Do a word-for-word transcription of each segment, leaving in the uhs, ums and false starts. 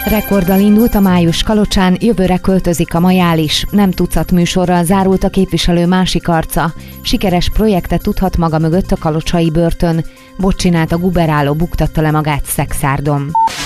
Rekorddal indult a május Kalocsán, jövőre költözik a Majális. Nem tucat műsorral zárult a képviselő másik arca. Sikeres projektet tudhat maga mögött a kalocsai börtön. Bocsinát a guberáló buktatta le magát Szekszárdon.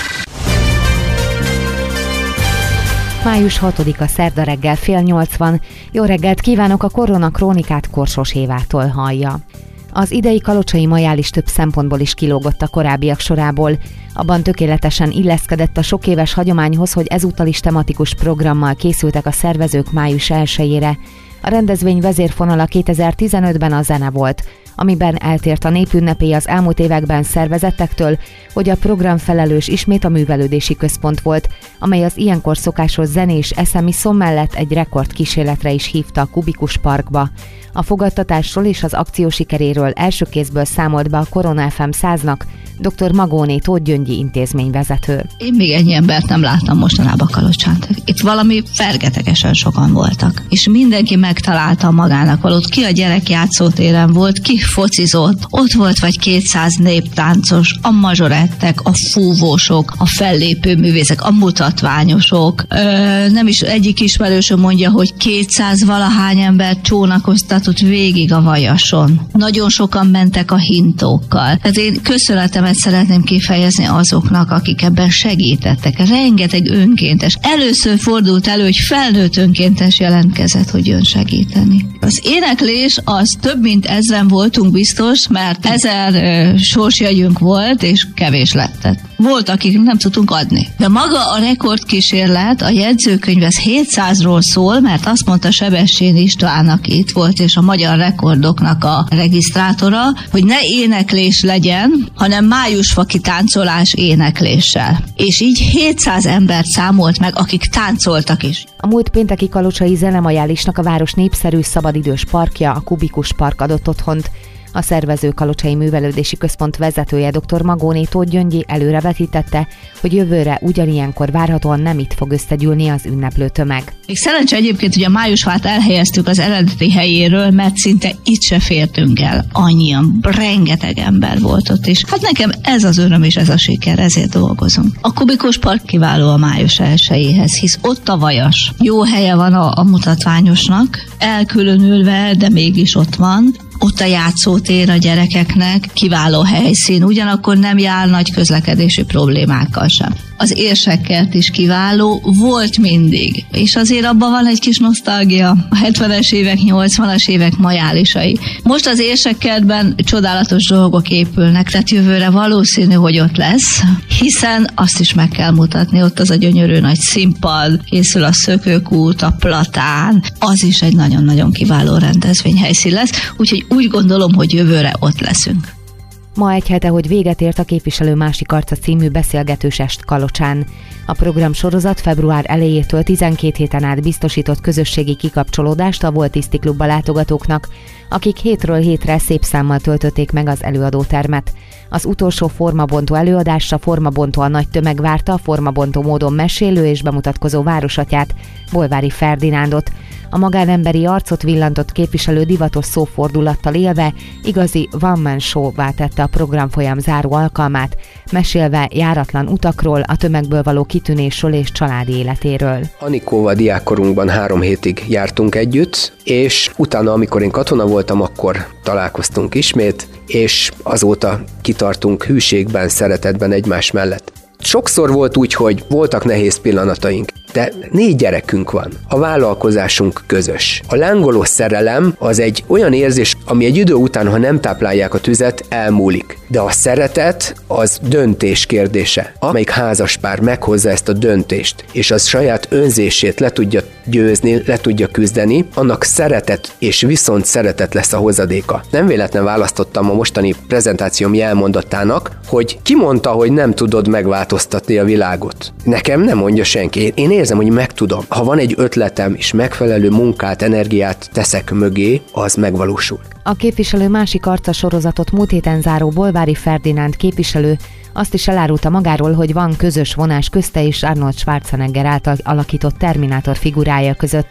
május hatodika szerda reggel fél nyolc van. Jó reggelt kívánok, a Korona Krónikát Korsos Évától hallja. Az idei kalocsai Majális több szempontból is kilógott a korábbiak sorából. Abban tökéletesen illeszkedett a sok éves hagyományhoz, hogy ezúttal is tematikus programmal készültek a szervezők május elsejére. A rendezvény vezérfonala kétezer-tizenötben a zene volt, amiben eltért a népünnepé az elmúlt években szervezettektől, hogy a programfelelős ismét a művelődési központ volt, amely az ilyenkor szokásos zenés eszemiszom mellett egy rekordkísérletre is hívta a Kubikus Parkba. A fogadtatásról és az akció sikeréről első kézből számolt be a Korona ef em száznak dr. Magóné Tóth Gyöngyi intézményvezető. Én még ennyi embert nem láttam mostanában Kalocsán. Itt valami fergetegesen sokan voltak. És mindenki megtalálta magának valót. Ki a gyerekjátszótéren volt, ki focizott. Ott volt vagy kétszáz néptáncos, a mazsorettek, a fúvósok, a fellépő művészek, a mutatványosok. Ö, nem is egyik ismerősöm mondja, hogy kétszáz valahány embert csónakoztatott végig a vajason. Nagyon sokan mentek a hintókkal. Tehát én köszönetem szeretném kifejezni azoknak, akik ebben segítettek. Rengeteg önkéntes. Először fordult elő, hogy felnőtt önkéntes jelentkezett, hogy jön segíteni. Az éneklés az több mint ezren voltunk biztos, mert ezer uh, sorsjegyünk volt, és kevés lettet. Volt, akik nem tudtunk adni. De maga a rekordkísérlet, a jegyzőkönyv ez hétszázról szól, mert azt mondta Sebestyén István, aki itt volt, és a magyar rekordoknak a regisztrátora, hogy ne éneklés legyen, hanem májusfaki táncolás énekléssel. És így hétszáz embert számolt meg, akik táncoltak is. A múlt pénteki kalocsai Zenemajálisnak a város népszerű szabadidős parkja, a Kubikus Park adott otthont. A szervező Kalocsai Művelődési Központ vezetője dr. Magóné Tóth Gyöngyi előrevetítette, hogy jövőre ugyanilyenkor várhatóan nem itt fog összegyűlni az ünneplő tömeg. Még szerencsé egyébként, hogy a májusfát elhelyeztük az eredeti helyéről, mert szinte itt se fértünk el. Annyian, rengeteg ember volt ott, és hát nekem ez az öröm és ez a siker, ezért dolgozunk. A Kubikus Park kiváló a május elsejéhez, hisz ott a vajas. Jó helye van a, a mutatványosnak, elkülönülve, de mégis ott van. Ott a játszótér a gyerekeknek, kiváló helyszín, ugyanakkor nem jár nagy közlekedési problémákkal sem. Az érsekkert is kiváló, volt mindig, és azért abban van egy kis nosztalgia, a hetvenes évek, nyolcvanas évek majálisai. Most az érsekkertben csodálatos dolgok épülnek, tehát jövőre valószínű, hogy ott lesz, hiszen azt is meg kell mutatni, ott az a gyönyörű nagy színpad, készül a szökőkút, a platán, az is egy nagyon-nagyon kiváló rendezvényhelyszín lesz, úgyhogy úgy gondolom, hogy jövőre ott leszünk. Ma egy hete, hogy véget ért a Képviselő másik arca című beszélgetős est Kalocsán. A program sorozat február elejétől tizenkét héten át biztosított közösségi kikapcsolódást a Volt Tiszti Klubba látogatóknak, akik hétről hétre szép számmal töltötték meg az előadótermet. Az utolsó formabontó előadásra formabontó a nagy tömeg várta a formabontó módon mesélő és bemutatkozó városatyát, Bolvári Ferdinándot. A magánemberi arcot villantott képviselő divatos szófordulattal élve igazi one-man show-vá tette a programfolyam záró alkalmát, mesélve járatlan utakról, a tömegből való kitűnésről és családi életéről. Anikóval diákkorunkban három hétig jártunk együtt, és utána, amikor én katona voltam, akkor találkoztunk ismét, és azóta kitartunk hűségben, szeretetben egymás mellett. Sokszor volt úgy, hogy voltak nehéz pillanataink, de négy gyerekünk van. A vállalkozásunk közös. A lángoló szerelem az egy olyan érzés, ami egy idő után, ha nem táplálják a tüzet, elmúlik. De a szeretet az döntés kérdése. Amelyik házaspár meghozza ezt a döntést, és az saját önzését le tudja győzni, le tudja küzdeni, annak szeretet és viszont szeretet lesz a hozadéka. Nem véletlen választottam a mostani prezentációm jelmondatának, hogy ki mondta, hogy nem tudod megváltoztatni a világot. Nekem nem mondja senki. Én érzem, hogy meg tudom. Ha van egy ötletem, és megfelelő munkát, energiát teszek mögé, az megvalósul. A Képviselő másik arca sorozatot múlt héten záró Bolvári Ferdinánd képviselő azt is elárulta magáról, hogy van közös vonás közte és Arnold Schwarzenegger által alakított Terminátor figurája között.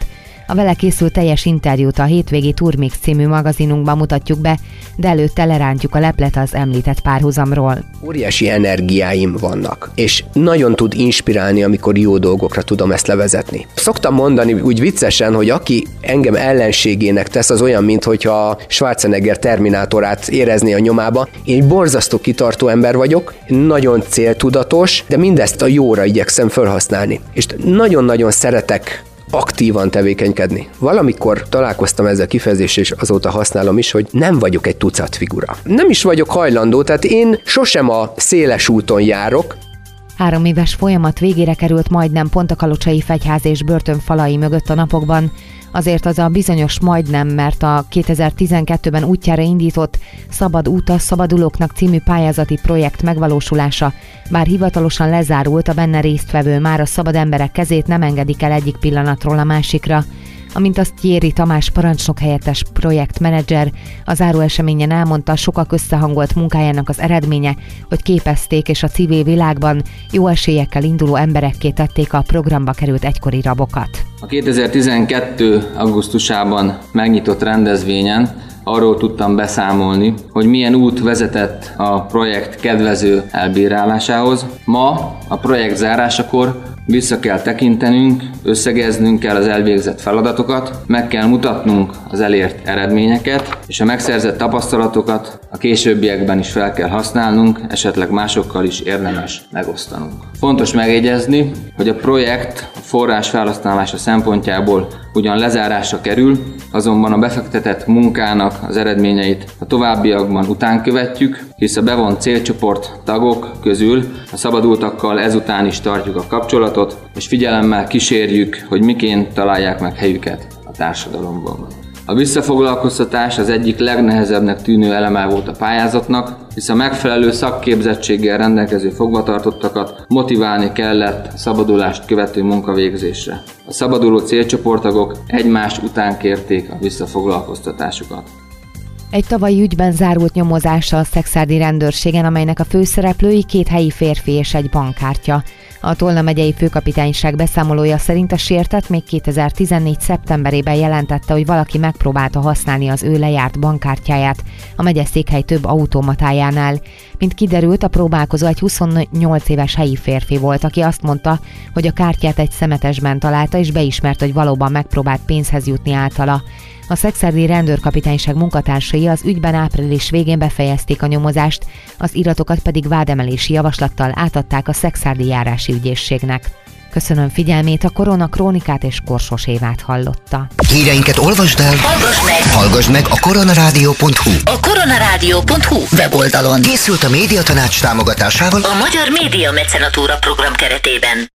A vele készült teljes interjút a Hétvégi Turmix című magazinunkban mutatjuk be, de előtte lerántjuk a leplet az említett párhuzamról. Óriási energiáim vannak, és nagyon tud inspirálni, amikor jó dolgokra tudom ezt levezetni. Szoktam mondani úgy viccesen, hogy aki engem ellenségének tesz, az olyan, minthogyha Schwarzenegger Terminátorát érezné a nyomába. Én egy borzasztó kitartó ember vagyok, nagyon céltudatos, de mindezt a jóra igyekszem felhasználni. És nagyon-nagyon szeretek aktívan tevékenykedni. Valamikor találkoztam ezzel a kifejezéssel, és azóta használom is, hogy nem vagyok egy tucat figura. Nem is vagyok hajlandó, tehát én sosem a széles úton járok. Három éves folyamat végére került majdnem pont a kalocsai fegyház és börtön falai mögött a napokban. Azért az a bizonyos majdnem, mert a kétezer-tizenkettőben útjára indított Szabad út a szabadulóknak című pályázati projekt megvalósulása, bár hivatalosan lezárult, a benne résztvevő már a szabad emberek kezét nem engedik el egyik pillanatról a másikra. Amint azt Gyéri Tamás parancsnok helyettes projektmenedzser a záróeseményen elmondta, sokak összehangolt munkájának az eredménye, hogy képezték és a civil világban jó esélyekkel induló emberekké tették a programba került egykori rabokat. A kétezer-tizenkettő augusztusában megnyitott rendezvényen arról tudtam beszámolni, hogy milyen út vezetett a projekt kedvező elbírálásához. Ma a projekt zárásakor vissza kell tekintenünk, összegeznünk kell az elvégzett feladatokat, meg kell mutatnunk az elért eredményeket, és a megszerzett tapasztalatokat a későbbiekben is fel kell használnunk, esetleg másokkal is érdemes megosztanunk. Fontos megjegyezni, hogy a projekt a forrás felhasználása szempontjából ugyan lezárásra kerül, azonban a befektetett munkának az eredményeit a továbbiakban után követjük, hisz a bevont célcsoport tagok közül a szabadultakkal ezután is tartjuk a kapcsolatot, és figyelemmel kísérjük, hogy miként találják meg helyüket a társadalomban. A visszafoglalkoztatás az egyik legnehezebbnek tűnő eleme volt a pályázatnak, hisz a megfelelő szakképzettséggel rendelkező fogvatartottakat motiválni kellett a szabadulást követő munkavégzésre. A szabaduló célcsoporttagok egymás után kérték a visszafoglalkoztatásukat. Egy tavalyi ügyben zárult nyomozása a szekszárdi rendőrségen, amelynek a főszereplői két helyi férfi és egy bankkártya. A Tolna megyei főkapitányság beszámolója szerint a sértett még kétezer-tizennégy szeptemberében jelentette, hogy valaki megpróbálta használni az ő lejárt bankkártyáját a megyeszékhely több automatájánál. Mint kiderült, a próbálkozó egy huszonnyolc éves helyi férfi volt, aki azt mondta, hogy a kártyát egy szemetesben találta, és beismert, hogy valóban megpróbált pénzhez jutni általa. A szekszárdi rendőrkapitányság munkatársai az ügyben április végén befejezték a nyomozást, az iratokat pedig vádemelési javaslattal átadták a szekszárdi járási ügyészségnek. Köszönöm figyelmét, a Korona Krónikát és Korsos Évát hallotta. Híreinket olvasd el, hallgass meg, hallgass meg a koronarádió pont hu. A koronarádió pont hu weboldalon. Készült a Médiatanács támogatásával a Magyar Média Mecenatúra program keretében.